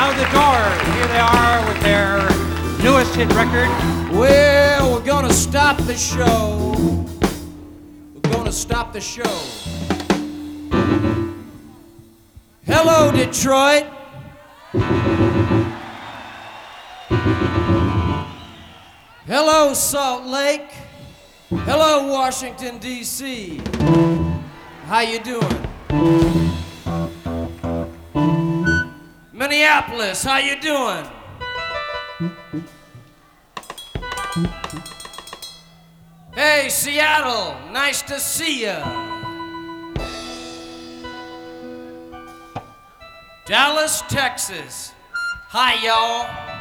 Out the Doors. Here they are with their newest hit record. Well, we're gonna stop the show. We're gonna stop the show. Hello, Detroit. Hello, Salt Lake. Hello, Washington, D.C. How you doing? Minneapolis, how you doing? Hey, Seattle, nice to see ya. Dallas, Texas, hi y'all.